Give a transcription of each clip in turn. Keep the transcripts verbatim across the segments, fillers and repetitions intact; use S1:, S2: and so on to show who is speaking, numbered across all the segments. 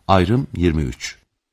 S1: Ayrım yirmi üç.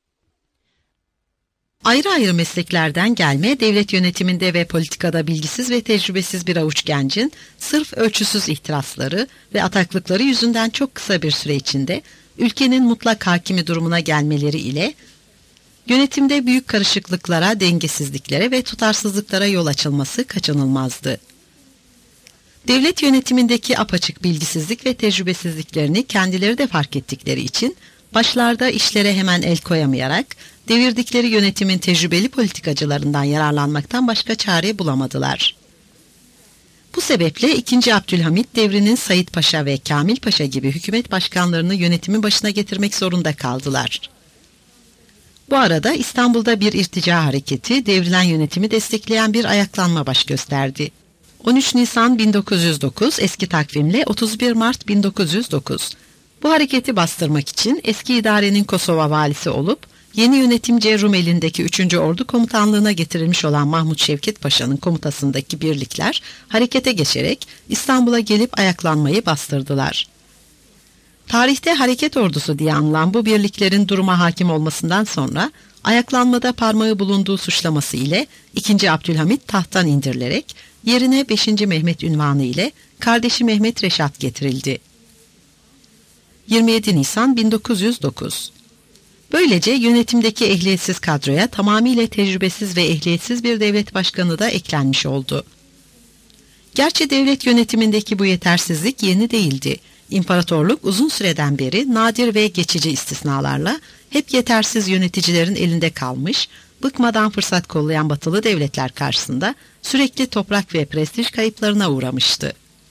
S2: Ayrı ayrı mesleklerden gelme, devlet yönetiminde ve politikada bilgisiz ve tecrübesiz bir avuç gencin sırf ölçüsüz ihtirasları ve ataklıkları yüzünden çok kısa bir süre içinde ülkenin mutlak hakimi durumuna gelmeleri ile yönetimde büyük karışıklıklara, dengesizliklere ve tutarsızlıklara yol açılması kaçınılmazdı. Devlet yönetimindeki apaçık bilgisizlik ve tecrübesizliklerini kendileri de fark ettikleri için başlarda işlere hemen el koyamayarak devirdikleri yönetimin tecrübeli politikacılarından yararlanmaktan başka çare bulamadılar. Bu sebeple ikinci. Abdülhamit devrinin Said Paşa ve Kamil Paşa gibi hükümet başkanlarını yönetimin başına getirmek zorunda kaldılar. Bu arada İstanbul'da bir irtica hareketi devrilen yönetimi destekleyen bir ayaklanma baş gösterdi. on üç Nisan bin dokuz yüz dokuz eski takvimle otuz bir Mart bin dokuz yüz dokuz. Bu hareketi bastırmak için eski idarenin Kosova valisi olup yeni yönetimci Rumeli'ndeki üçüncü Ordu Komutanlığı'na getirilmiş olan Mahmut Şevket Paşa'nın komutasındaki birlikler harekete geçerek İstanbul'a gelip ayaklanmayı bastırdılar. Tarihte hareket ordusu diye anılan bu birliklerin duruma hakim olmasından sonra ayaklanmada parmağı bulunduğu suçlaması ile ikinci. Abdülhamit tahttan indirilerek yerine beşinci. Mehmet unvanı ile kardeşi Mehmet Reşat getirildi. yirmi yedi Nisan bin dokuz yüz dokuz. Böylece yönetimdeki ehliyetsiz kadroya tamamıyla tecrübesiz ve ehliyetsiz bir devlet başkanı da eklenmiş oldu. Gerçi devlet yönetimindeki bu yetersizlik yeni değildi. İmparatorluk uzun süreden beri nadir ve geçici istisnalarla hep yetersiz yöneticilerin elinde kalmış, bıkmadan fırsat kollayan batılı devletler karşısında sürekli toprak ve prestij kayıplarına uğramıştı.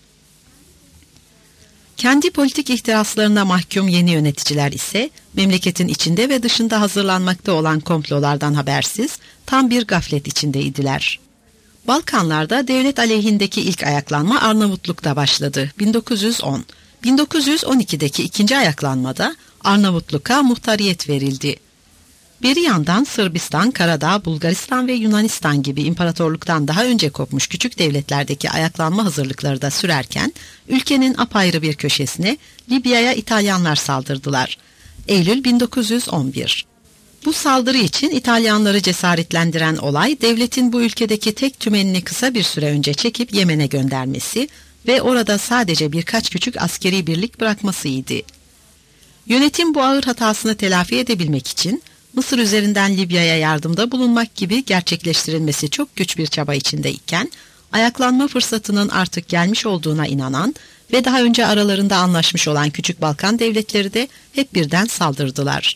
S2: Kendi politik ihtiraslarına mahkum yeni yöneticiler ise memleketin içinde ve dışında hazırlanmakta olan komplolardan habersiz tam bir gaflet içindeydiler. Balkanlarda devlet aleyhindeki ilk ayaklanma Arnavutluk'ta başladı bin dokuz yüz on. bin dokuz yüz on ikideki ikinci ayaklanmada Arnavutluk'a muhtariyet verildi. Bir yandan Sırbistan, Karadağ, Bulgaristan ve Yunanistan gibi imparatorluktan daha önce kopmuş küçük devletlerdeki ayaklanma hazırlıkları da sürerken ülkenin apayrı bir köşesine Libya'ya İtalyanlar saldırdılar. Eylül bin dokuz yüz on bir. Bu saldırı için İtalyanları cesaretlendiren olay devletin bu ülkedeki tek tümenini kısa bir süre önce çekip Yemen'e göndermesi ve orada sadece birkaç küçük askeri birlik bırakmasıydı. Yönetim bu ağır hatasını telafi edebilmek için Mısır üzerinden Libya'ya yardımda bulunmak gibi gerçekleştirilmesi çok güç bir çaba içindeyken, ayaklanma fırsatının artık gelmiş olduğuna inanan ve daha önce aralarında anlaşmış olan Küçük Balkan devletleri de hep birden saldırdılar.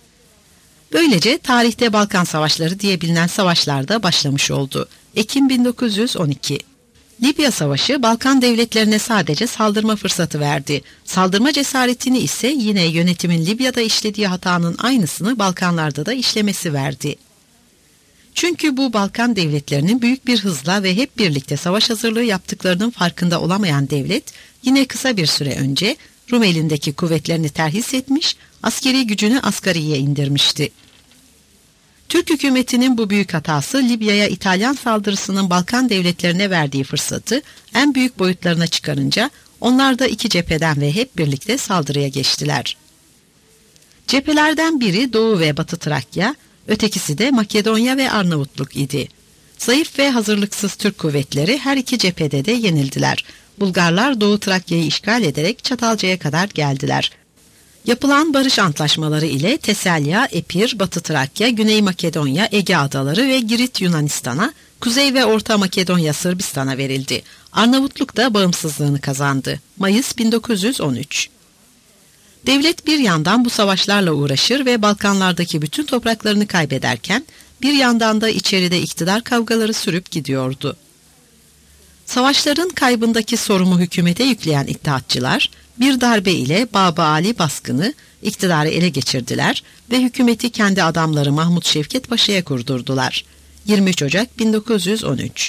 S2: Böylece tarihte Balkan Savaşları diye bilinen savaşlar da başlamış oldu. Ekim bin dokuz yüz on iki. Libya Savaşı Balkan devletlerine sadece saldırma fırsatı verdi. Saldırma cesaretini ise yine yönetimin Libya'da işlediği hatanın aynısını Balkanlarda da işlemesi verdi. Çünkü bu Balkan devletlerinin büyük bir hızla ve hep birlikte savaş hazırlığı yaptıklarının farkında olamayan devlet, yine kısa bir süre önce Rumeli'ndeki kuvvetlerini terhis etmiş, askeri gücünü asgariye indirmişti. Türk hükümetinin bu büyük hatası Libya'ya İtalyan saldırısının Balkan devletlerine verdiği fırsatı en büyük boyutlarına çıkarınca onlar da iki cepheden ve hep birlikte saldırıya geçtiler. Cephelerden biri Doğu ve Batı Trakya, ötekisi de Makedonya ve Arnavutluk idi. Zayıf ve hazırlıksız Türk kuvvetleri her iki cephede de yenildiler. Bulgarlar Doğu Trakya'yı işgal ederek Çatalca'ya kadar geldiler. Yapılan barış antlaşmaları ile Teselya, Epir, Batı Trakya, Güney Makedonya, Ege Adaları ve Girit Yunanistan'a, Kuzey ve Orta Makedonya Sırbistan'a verildi. Arnavutluk da bağımsızlığını kazandı. Mayıs bin dokuz yüz on üç. Devlet bir yandan bu savaşlarla uğraşır ve Balkanlardaki bütün topraklarını kaybederken, bir yandan da içeride iktidar kavgaları sürüp gidiyordu. Savaşların kaybındaki sorumlu hükümete yükleyen İttihatçılar, bir darbe ile Baba Ali baskını iktidarı ele geçirdiler ve hükümeti kendi adamları Mahmut Şevket Paşa'ya kurdurdular. yirmi üç Ocak bin dokuz yüz on üç.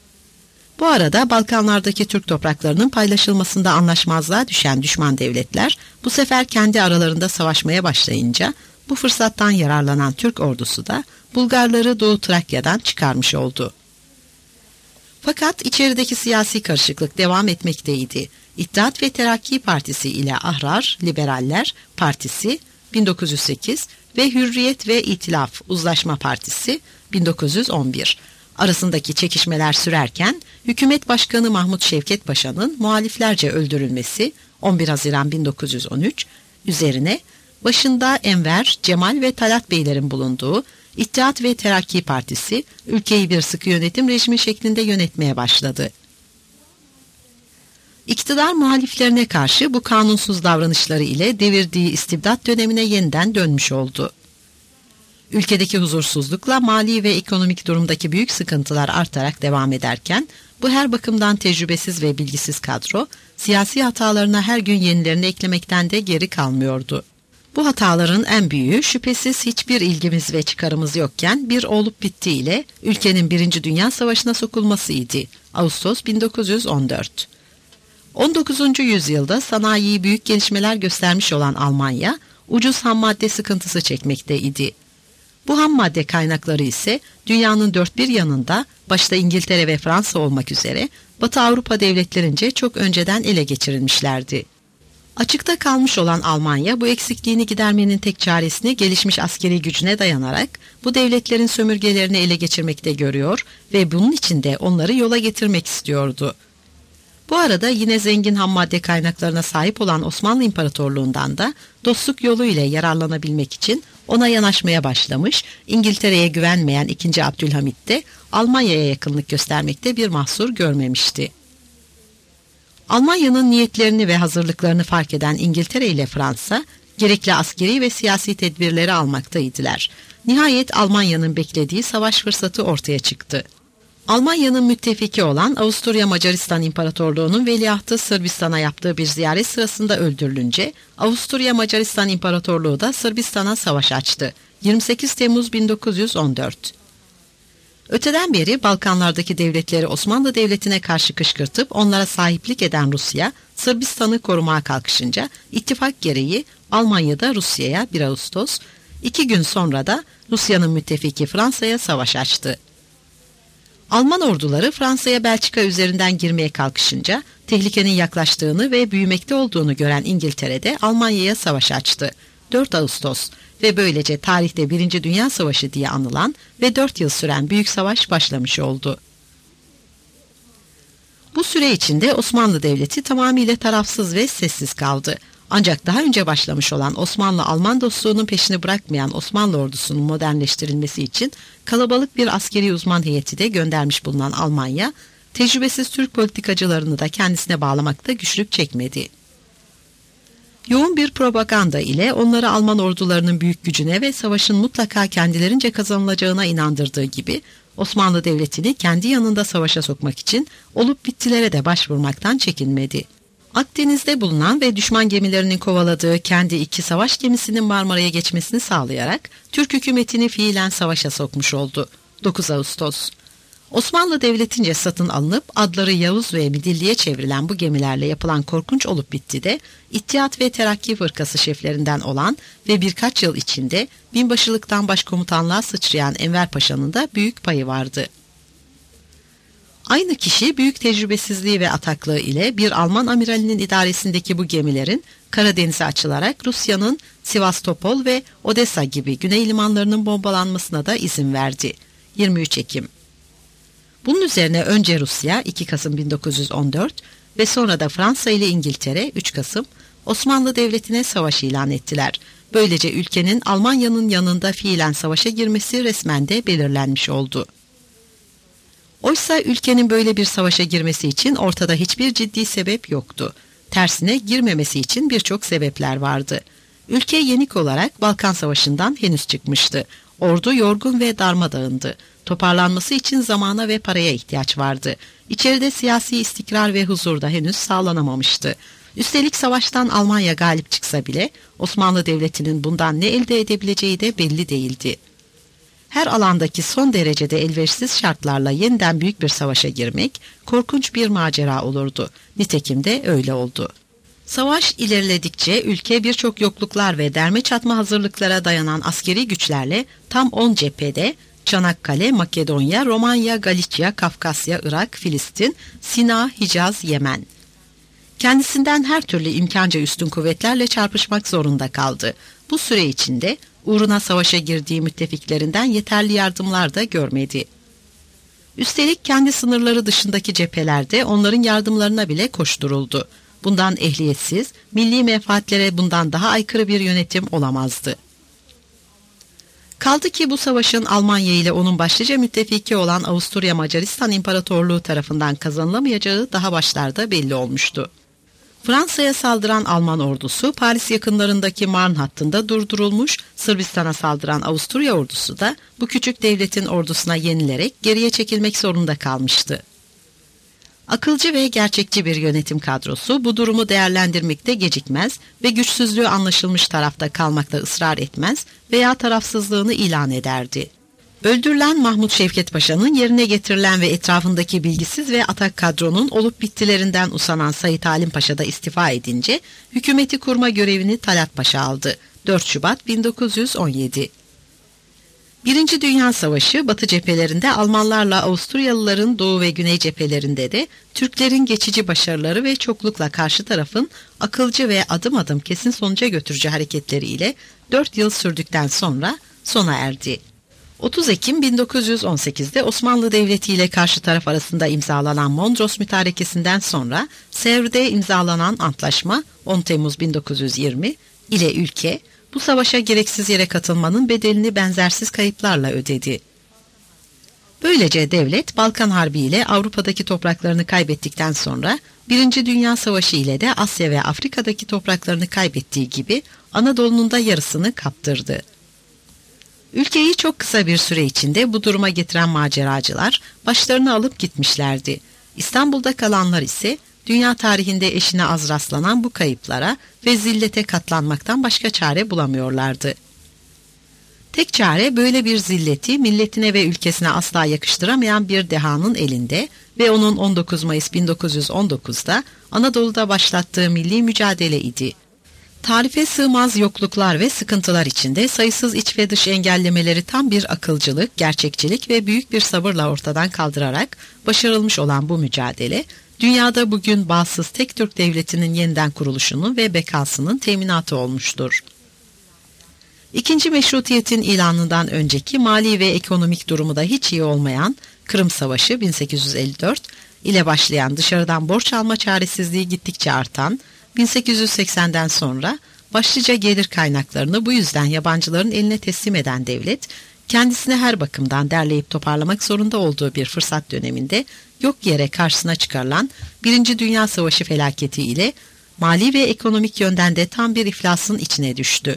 S2: Bu arada Balkanlardaki Türk topraklarının paylaşılmasında anlaşmazlığa düşen düşman devletler bu sefer kendi aralarında savaşmaya başlayınca bu fırsattan yararlanan Türk ordusu da Bulgarları Doğu Trakya'dan çıkarmış oldu. Fakat içerideki siyasi karışıklık devam etmekteydi. İttihat ve Terakki Partisi ile Ahrar, Liberaller Partisi bin dokuz yüz sekiz ve Hürriyet ve İtilaf Uzlaşma Partisi bin dokuz yüz on bir. Arasındaki çekişmeler sürerken hükümet başkanı Mahmut Şevket Paşa'nın muhaliflerce öldürülmesi on bir Haziran bin dokuz yüz on üç üzerine başında Enver, Cemal ve Talat Beylerin bulunduğu İttihat ve Terakki Partisi ülkeyi bir sıkı yönetim rejimi şeklinde yönetmeye başladı. İktidar muhaliflerine karşı bu kanunsuz davranışları ile devirdiği istibdat dönemine yeniden dönmüş oldu. Ülkedeki huzursuzlukla mali ve ekonomik durumdaki büyük sıkıntılar artarak devam ederken, bu her bakımdan tecrübesiz ve bilgisiz kadro, siyasi hatalarına her gün yenilerini eklemekten de geri kalmıyordu. Bu hataların en büyüğü şüphesiz hiçbir ilgimiz ve çıkarımız yokken bir olup bittiğiyle ülkenin Birinci Dünya Savaşı'na sokulmasıydı. Ağustos bin dokuz yüz on dört. on dokuzuncu yüzyılda sanayi büyük gelişmeler göstermiş olan Almanya, ucuz ham madde sıkıntısı çekmekteydi. Bu ham madde kaynakları ise dünyanın dört bir yanında, başta İngiltere ve Fransa olmak üzere, Batı Avrupa devletlerince çok önceden ele geçirilmişlerdi. Açıkta kalmış olan Almanya, bu eksikliğini gidermenin tek çaresini gelişmiş askeri gücüne dayanarak bu devletlerin sömürgelerini ele geçirmekte görüyor ve bunun için de onları yola getirmek istiyordu. Bu arada yine zengin ham madde kaynaklarına sahip olan Osmanlı İmparatorluğundan da dostluk yolu ile yararlanabilmek için ona yanaşmaya başlamış, İngiltere'ye güvenmeyen ikinci. Abdülhamit de Almanya'ya yakınlık göstermekte bir mahsur görmemişti. Almanya'nın niyetlerini ve hazırlıklarını fark eden İngiltere ile Fransa, gerekli askeri ve siyasi tedbirleri almaktaydılar. Nihayet Almanya'nın beklediği savaş fırsatı ortaya çıktı. Almanya'nın müttefiki olan Avusturya Macaristan İmparatorluğu'nun veliahtı Sırbistan'a yaptığı bir ziyaret sırasında öldürülünce, Avusturya Macaristan İmparatorluğu da Sırbistan'a savaş açtı. yirmi sekiz Temmuz bin dokuz yüz on dört. Öteden beri Balkanlardaki devletleri Osmanlı Devleti'ne karşı kışkırtıp onlara sahiplik eden Rusya, Sırbistan'ı korumaya kalkışınca ittifak gereği Almanya'da Rusya'ya bir Ağustos, iki gün sonra da Rusya'nın müttefiki Fransa'ya savaş açtı. Alman orduları Fransa'ya Belçika üzerinden girmeye kalkışınca tehlikenin yaklaştığını ve büyümekte olduğunu gören İngiltere'de Almanya'ya savaş açtı. dört Ağustos ve böylece tarihte Birinci Dünya Savaşı diye anılan ve dört yıl süren büyük savaş başlamış oldu. Bu süre içinde Osmanlı Devleti tamamıyla tarafsız ve sessiz kaldı. Ancak daha önce başlamış olan Osmanlı-Alman dostluğunun peşini bırakmayan Osmanlı ordusunun modernleştirilmesi için kalabalık bir askeri uzman heyeti de göndermiş bulunan Almanya, tecrübesiz Türk politikacılarını da kendisine bağlamakta güçlük çekmedi. Yoğun bir propaganda ile onları Alman ordularının büyük gücüne ve savaşın mutlaka kendilerince kazanılacağına inandırdığı gibi, Osmanlı Devleti'ni kendi yanında savaşa sokmak için olup bittilere de başvurmaktan çekinmedi. Akdeniz'de bulunan ve düşman gemilerinin kovaladığı kendi iki savaş gemisinin Marmara'ya geçmesini sağlayarak Türk hükümetini fiilen savaşa sokmuş oldu. dokuz Ağustos. Osmanlı Devleti'nce satın alınıp adları Yavuz ve Midilli'ye çevrilen bu gemilerle yapılan korkunç olup bitti de İttihat ve Terakki Fırkası şeflerinden olan ve birkaç yıl içinde binbaşılıktan başkomutanlığa sıçrayan Enver Paşa'nın da büyük payı vardı. Aynı kişi büyük tecrübesizliği ve ataklığı ile bir Alman amiralinin idaresindeki bu gemilerin Karadeniz'e açılarak Rusya'nın Sivastopol ve Odessa gibi güney limanlarının bombalanmasına da izin verdi. yirmi üç Ekim. Bunun üzerine önce Rusya iki Kasım bin dokuz yüz on dört ve sonra da Fransa ile İngiltere üç Kasım Osmanlı Devleti'ne savaş ilan ettiler. Böylece ülkenin Almanya'nın yanında fiilen savaşa girmesi resmen de belirlenmiş oldu. Oysa ülkenin böyle bir savaşa girmesi için ortada hiçbir ciddi sebep yoktu. Tersine girmemesi için birçok sebepler vardı. Ülke yenik olarak Balkan Savaşı'ndan henüz çıkmıştı. Ordu yorgun ve darmadağındı. Toparlanması için zamana ve paraya ihtiyaç vardı. İçeride siyasi istikrar ve huzur da henüz sağlanamamıştı. Üstelik savaştan Almanya galip çıksa bile Osmanlı Devleti'nin bundan ne elde edebileceği de belli değildi. Her alandaki son derecede elverişsiz şartlarla yeniden büyük bir savaşa girmek korkunç bir macera olurdu. Nitekim de öyle oldu. Savaş ilerledikçe ülke birçok yokluklar ve derme çatma hazırlıklara dayanan askeri güçlerle tam on cephede Çanakkale, Makedonya, Romanya, Galicia, Kafkasya, Irak, Filistin, Sina, Hicaz, Yemen. Kendisinden her türlü imkanca üstün kuvvetlerle çarpışmak zorunda kaldı. Bu süre içinde uğruna savaşa girdiği müttefiklerinden yeterli yardımlar da görmedi. Üstelik kendi sınırları dışındaki cephelerde onların yardımlarına bile koşturuldu. Bundan ehliyetsiz, milli menfaatlere bundan daha aykırı bir yönetim olamazdı. Kaldı ki bu savaşın Almanya ile onun başlıca müttefiki olan Avusturya Macaristan İmparatorluğu tarafından kazanılamayacağı daha başlarda belli olmuştu. Fransa'ya saldıran Alman ordusu Paris yakınlarındaki Marne hattında durdurulmuş, Sırbistan'a saldıran Avusturya ordusu da bu küçük devletin ordusuna yenilerek geriye çekilmek zorunda kalmıştı. Akılcı ve gerçekçi bir yönetim kadrosu bu durumu değerlendirmekte gecikmez ve güçsüzlüğü anlaşılmış tarafta kalmakta ısrar etmez veya tarafsızlığını ilan ederdi. Öldürülen Mahmut Şevket Paşa'nın yerine getirilen ve etrafındaki bilgisiz ve atak kadronun olup bittilerinden usanan Said Halim Paşa da istifa edince hükümeti kurma görevini Talat Paşa aldı. dört Şubat bin dokuz yüz on yedi. Birinci Dünya Savaşı Batı cephelerinde Almanlarla Avusturyalıların Doğu ve Güney cephelerinde de Türklerin geçici başarıları ve çoklukla karşı tarafın akılcı ve adım adım kesin sonuca götürücü hareketleriyle dört yıl sürdükten sonra sona erdi. otuz Ekim bin dokuz yüz on sekiz'de Osmanlı Devleti ile karşı taraf arasında imzalanan Mondros Mütarekesi'nden sonra Sèvres'de imzalanan antlaşma on Temmuz bin dokuz yüz yirmi ile ülke bu savaşa gereksiz yere katılmanın bedelini benzersiz kayıplarla ödedi. Böylece devlet Balkan Harbi ile Avrupa'daki topraklarını kaybettikten sonra Birinci Dünya Savaşı ile de Asya ve Afrika'daki topraklarını kaybettiği gibi Anadolu'nun da yarısını kaptırdı. Ülkeyi çok kısa bir süre içinde bu duruma getiren maceracılar başlarını alıp gitmişlerdi. İstanbul'da kalanlar ise dünya tarihinde eşine az rastlanan bu kayıplara ve zillete katlanmaktan başka çare bulamıyorlardı. Tek çare böyle bir zilleti milletine ve ülkesine asla yakıştıramayan bir dehanın elinde ve onun on dokuz Mayıs bin dokuz yüz on dokuz'da Anadolu'da başlattığı milli mücadele idi. Tarife sığmaz yokluklar ve sıkıntılar içinde sayısız iç ve dış engellemeleri tam bir akılcılık, gerçekçilik ve büyük bir sabırla ortadan kaldırarak başarılmış olan bu mücadele, dünyada bugün bağımsız tek Türk devletinin yeniden kuruluşunun ve bekasının teminatı olmuştur. İkinci Meşrutiyet'in ilanından önceki mali ve ekonomik durumu da hiç iyi olmayan Kırım Savaşı bin sekiz yüz elli dört ile başlayan dışarıdan borç alma çaresizliği gittikçe artan bin sekiz yüz seksen'den sonra başlıca gelir kaynaklarını bu yüzden yabancıların eline teslim eden devlet, kendisine her bakımdan derleyip toparlamak zorunda olduğu bir fırsat döneminde yok yere karşısına çıkarılan Birinci Dünya Savaşı felaketi ile mali ve ekonomik yönden de tam bir iflasın içine düştü.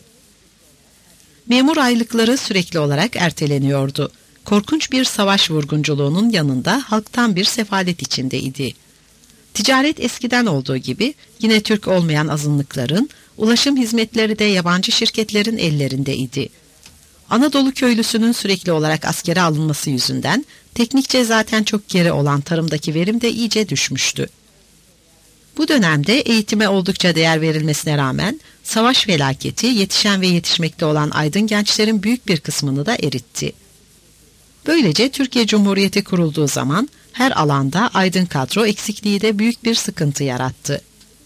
S2: Memur aylıkları sürekli olarak erteleniyordu. Korkunç bir savaş vurgunculuğunun yanında halktan bir sefalet içindeydi. Ticaret eskiden olduğu gibi yine Türk olmayan azınlıkların, ulaşım hizmetleri de yabancı şirketlerin ellerindeydi. Anadolu köylüsünün sürekli olarak askere alınması yüzünden teknikçe zaten çok geri olan tarımdaki verim de iyice düşmüştü. Bu dönemde eğitime oldukça değer verilmesine rağmen savaş felaketi yetişen ve yetişmekte olan aydın gençlerin büyük bir kısmını da eritti. Böylece Türkiye Cumhuriyeti kurulduğu zaman her alanda aydın kadro eksikliği de büyük bir sıkıntı yarattı.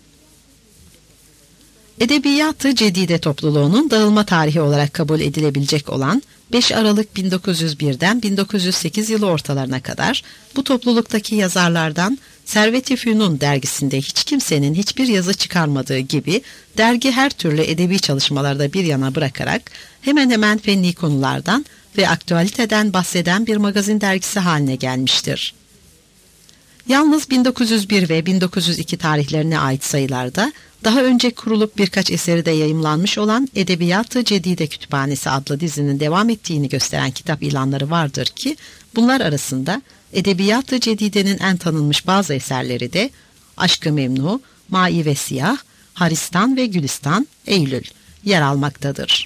S2: Edebiyat-ı Cedide topluluğunun dağılma tarihi olarak kabul edilebilecek olan beş Aralık bin dokuz yüz bir'den bin dokuz yüz sekiz yılı ortalarına kadar bu topluluktaki yazarlardan Servet-i Fünun dergisinde hiç kimsenin hiçbir yazı çıkarmadığı gibi dergi her türlü edebi çalışmalarda bir yana bırakarak hemen hemen fenni konulardan ve aktüaliteden bahseden bir magazin dergisi haline gelmiştir. Yalnız bin dokuz yüz bir ve bin dokuz yüz iki tarihlerine ait sayılarda daha önce kurulup birkaç eseri de yayımlanmış olan Edebiyat-ı Cedide Kütüphanesi adlı dizinin devam ettiğini gösteren kitap ilanları vardır ki bunlar arasında Edebiyat-ı Cedide'nin en tanınmış bazı eserleri de Aşk-ı Memnu, Mai ve Siyah, Haristan ve Gülistan, Eylül yer almaktadır.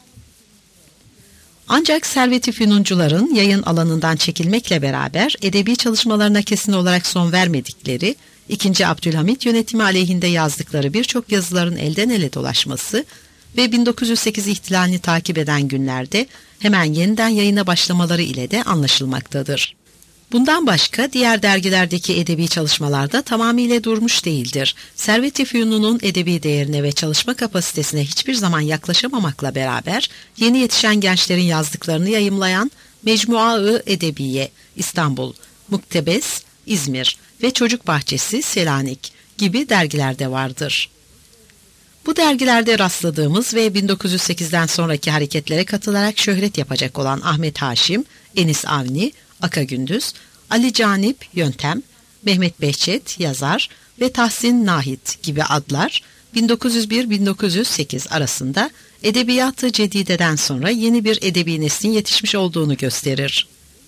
S2: Ancak Servet-i Fünuncuların yayın alanından çekilmekle beraber edebi çalışmalarına kesin olarak son vermedikleri, ikinci. Abdülhamit yönetimi aleyhinde yazdıkları birçok yazıların elden ele dolaşması ve bin dokuz yüz sekiz ihtilalini takip eden günlerde hemen yeniden yayına başlamaları ile de anlaşılmaktadır. Bundan başka diğer dergilerdeki edebi çalışmalarda tamamıyla durmuş değildir. Servet-i Fünun'un edebi değerine ve çalışma kapasitesine hiçbir zaman yaklaşamamakla beraber yeni yetişen gençlerin yazdıklarını yayımlayan Mecmua-ı Edebiye İstanbul, Muktebes İzmir ve Çocuk Bahçesi Selanik gibi dergilerde vardır. Bu dergilerde rastladığımız ve bin dokuz yüz sekizden sonraki hareketlere katılarak şöhret yapacak olan Ahmet Haşim, Enis Avni, Aka Gündüz, Ali Canip Yöntem, Mehmet Behçet Yazar ve Tahsin Nahit gibi adlar bin dokuz yüz bir - bin dokuz yüz sekiz arasında Edebiyat-ı Cedide'den sonra yeni bir edebi neslin yetişmiş olduğunu gösterir.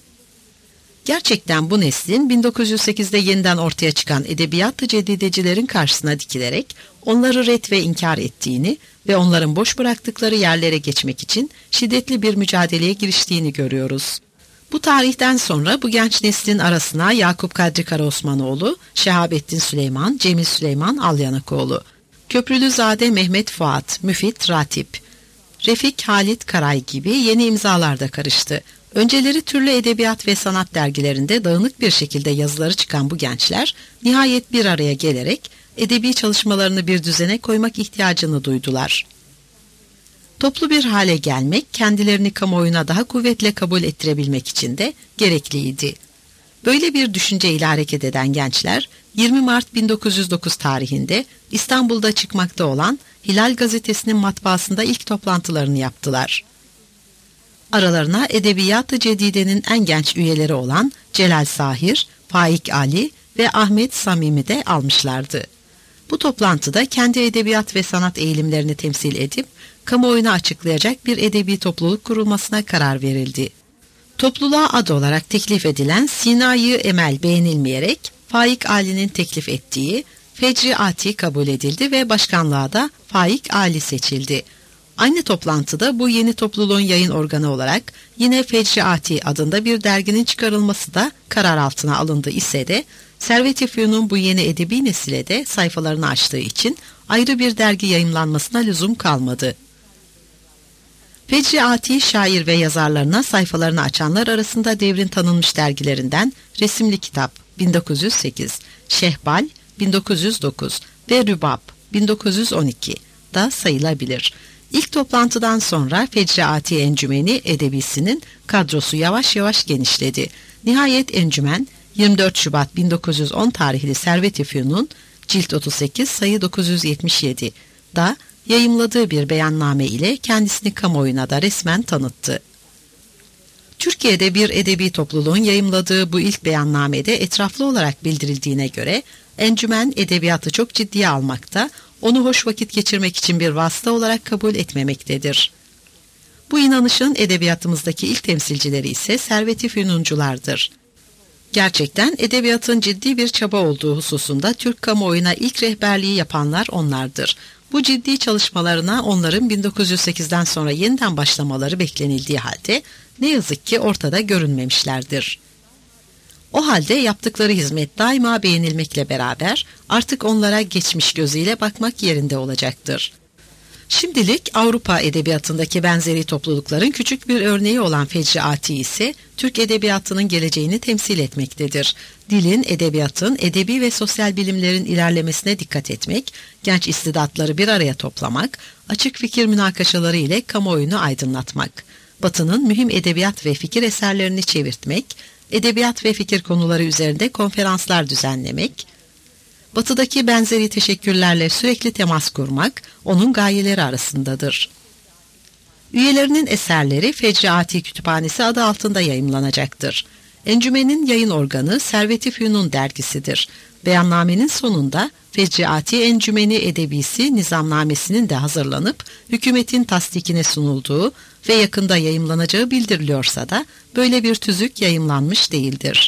S2: Gerçekten bu neslin bin dokuz yüz sekizde yeniden ortaya çıkan Edebiyat-ı Cedidecilerin karşısına dikilerek onları ret ve inkar ettiğini ve onların boş bıraktıkları yerlere geçmek için şiddetli bir mücadeleye giriştiğini görüyoruz. Bu tarihten sonra bu genç neslin arasına Yakup Kadri Karaosmanoğlu, Şehabettin Süleyman, Cemil Süleyman Alyanakoğlu, Köprülüzade Mehmet Fuat, Müfit Ratip, Refik Halit Karay gibi yeni imzalar da karıştı. Önceleri türlü edebiyat ve sanat dergilerinde dağınık bir şekilde yazıları çıkan bu gençler nihayet bir araya gelerek edebi çalışmalarını bir düzene koymak ihtiyacını duydular. Toplu bir hale gelmek, kendilerini kamuoyuna daha kuvvetle kabul ettirebilmek için de gerekliydi. Böyle bir düşünceyle hareket eden gençler, yirmi Mart bin dokuz yüz dokuz tarihinde İstanbul'da çıkmakta olan Hilal Gazetesi'nin matbaasında ilk toplantılarını yaptılar. Aralarına Edebiyat-ı Cedide'nin en genç üyeleri olan Celal Sahir, Faik Ali ve Ahmet Samimi de almışlardı. Bu toplantıda kendi edebiyat ve sanat eğilimlerini temsil edip, kamuoyuna açıklayacak bir edebi topluluk kurulmasına karar verildi. Topluluğa ad olarak teklif edilen Sina-i Emel beğenilmeyerek, Faik Ali'nin teklif ettiği Fecri Ati kabul edildi ve başkanlığa da Faik Ali seçildi. Aynı toplantıda bu yeni topluluğun yayın organı olarak yine Fecri Ati adında bir derginin çıkarılması da karar altına alındı ise de Servet-i Fünun bu yeni edebi nesile de sayfalarını açtığı için ayrı bir dergi yayımlanmasına lüzum kalmadı. Fecri Ati şair ve yazarlarına sayfalarını açanlar arasında devrin tanınmış dergilerinden Resimli Kitap bin dokuz yüz sekiz, Şehbal bin dokuz yüz dokuz ve Rübab bin dokuz yüz on iki da sayılabilir. İlk toplantıdan sonra Fecri Ati Encümeni Edebisi'nin kadrosu yavaş yavaş genişledi. Nihayet encümen yirmi dört Şubat bin dokuz yüz on tarihli Servet-i Fünun cilt otuz sekiz sayı dokuz yüz yetmiş yedi da yayımladığı bir beyanname ile kendisini kamuoyuna da resmen tanıttı. Türkiye'de bir edebi topluluğun yayımladığı bu ilk beyannamede etraflı olarak bildirildiğine göre encümen edebiyatı çok ciddiye almakta, onu hoş vakit geçirmek için bir vasıta olarak kabul etmemektedir. Bu inanışın edebiyatımızdaki ilk temsilcileri ise Servet-i Fünunculardır. Gerçekten edebiyatın ciddi bir çaba olduğu hususunda Türk kamuoyuna ilk rehberliği yapanlar onlardır. Bu ciddi çalışmalarına onların bin dokuz yüz sekizden sonra yeniden başlamaları beklenildiği halde ne yazık ki ortada görünmemişlerdir. O halde yaptıkları hizmet daima beğenilmekle beraber artık onlara geçmiş gözüyle bakmak yerinde olacaktır. Şimdilik Avrupa edebiyatındaki benzeri toplulukların küçük bir örneği olan Fecri Ati ise Türk edebiyatının geleceğini temsil etmektedir. Dilin, edebiyatın, edebi ve sosyal bilimlerin ilerlemesine dikkat etmek, genç istidatları bir araya toplamak, açık fikir münakaşaları ile kamuoyunu aydınlatmak, Batı'nın mühim edebiyat ve fikir eserlerini çevirtmek, edebiyat ve fikir konuları üzerinde konferanslar düzenlemek, Batı'daki benzeri teşekkürlerle sürekli temas kurmak onun gayeleri arasındadır. Üyelerinin eserleri Fecri Ati Kütüphanesi adı altında yayımlanacaktır. Encümenin yayın organı Servet-i Fünun dergisidir. Beyannamenin sonunda Fecri Ati Encümeni Edebisi nizamnamesinin de hazırlanıp hükümetin tasdikine sunulduğu ve yakında yayımlanacağı bildiriliyorsa da böyle bir tüzük yayımlanmış değildir.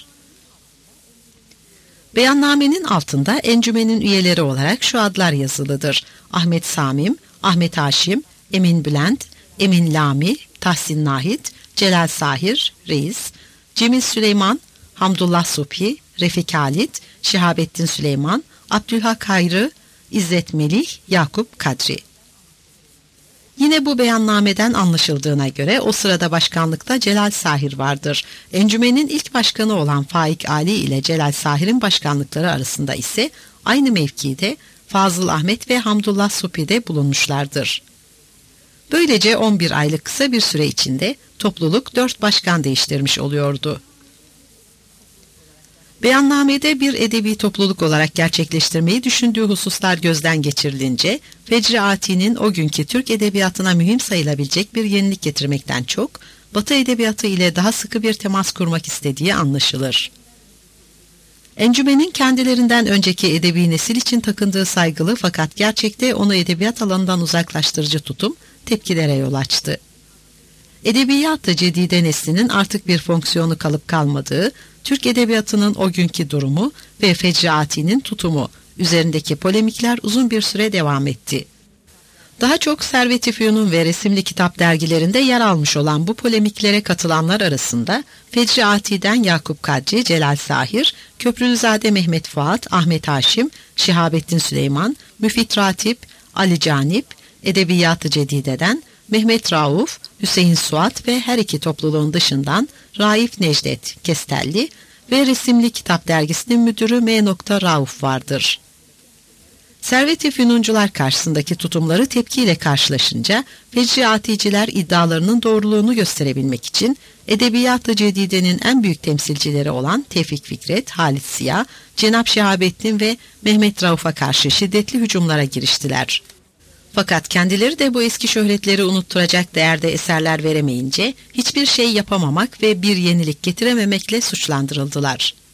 S2: Beyannamenin altında encümenin üyeleri olarak şu adlar yazılıdır: Ahmet Samim, Ahmet Haşim, Emin Bülent, Emin Lami, Tahsin Nahit, Celal Sahir, Reis, Cemil Süleyman, Hamdullah Subhi, Refik Halit, Şehabettin Süleyman, Abdülhak Hayrı, İzzet Melih, Yakup Kadri. Yine bu beyannameden anlaşıldığına göre o sırada başkanlıkta Celal Sahir vardır. Encümenin ilk başkanı olan Faik Ali ile Celal Sahir'in başkanlıkları arasında ise aynı mevkide Fazıl Ahmet ve Hamdullah Supi'de bulunmuşlardır. Böylece on bir aylık kısa bir süre içinde topluluk dört başkan değiştirmiş oluyordu. Beyannamede bir edebi topluluk olarak gerçekleştirmeyi düşündüğü hususlar gözden geçirilince, Fecri Ati'nin o günkü Türk edebiyatına mühim sayılabilecek bir yenilik getirmekten çok, Batı edebiyatı ile daha sıkı bir temas kurmak istediği anlaşılır. Encümenin kendilerinden önceki edebi nesil için takındığı saygılı fakat gerçekte onu edebiyat alanından uzaklaştırıcı tutum, tepkilere yol açtı. Edebiyat-ı cedide neslinin artık bir fonksiyonu kalıp kalmadığı, Türk edebiyatının o günkü durumu ve Fecri Ati'nin tutumu üzerindeki polemikler uzun bir süre devam etti. Daha çok Servet-i Fünun ve resimli kitap dergilerinde yer almış olan bu polemiklere katılanlar arasında Fecri Ati'den Yakup Kadri, Celal Sahir, Köprülüzade Mehmet Fuat, Ahmet Haşim, Şihabettin Süleyman, Müfit Ratip, Ali Canip, Edebiyat-ı Cedide'den Mehmet Rauf, Hüseyin Suat ve her iki topluluğun dışından Raif Necdet Kestelli ve Resimli Kitap Dergisi'nin müdürü M. Rauf vardır. Servet-i Fünuncular karşısındaki tutumları tepkiyle karşılaşınca Fecri Aticiler iddialarının doğruluğunu gösterebilmek için Edebiyat-ı Cedide'nin en büyük temsilcileri olan Tevfik Fikret, Halit Ziya, Cenab Şihabettin ve Mehmet Rauf'a karşı şiddetli hücumlara giriştiler. Fakat kendileri de bu eski şöhretleri unutturacak değerde eserler veremeyince hiçbir şey yapamamak ve bir yenilik getirememekle suçlandırıldılar.